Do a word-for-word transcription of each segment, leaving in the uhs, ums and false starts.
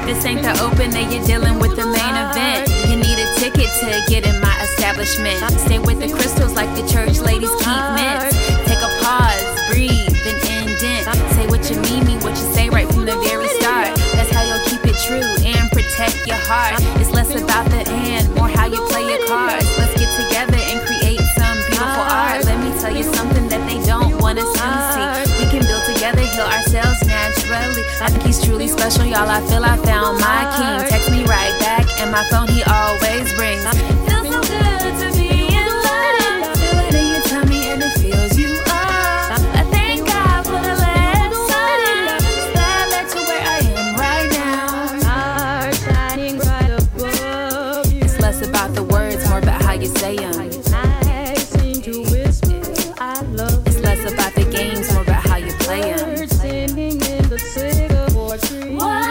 This ain't the open, now you're dealing with the main event. You need a ticket to get in my establishment. Stay with the crystals like the church ladies keep mints. Take a pause, breathe, then indent. Say what you mean, mean what you say right from the very start. That's how you'll keep it true and protect your heart. It's less about the end, more how you play your cards. Let's get together and create some beautiful art. Let me tell you something that they don't want us to see. We can build together, heal ourselves naturally. I think he's truly special, y'all. I feel I found my king. Text me right back, and my phone he always rings. Feels so good to be in love. Feel it in your tummy and it fills you up. I thank God for the lesson that led to where I am right now. Stars shining right above you. It's less about the words, more about how you say them. I seem to whisper, I love It's less about the games, more about how you play them. birds singing in the sycamore tree. Whoa,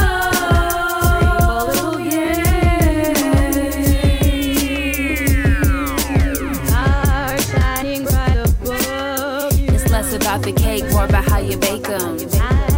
yeah. Stars shining right above you. It's less about the cake, more about how you bake them. I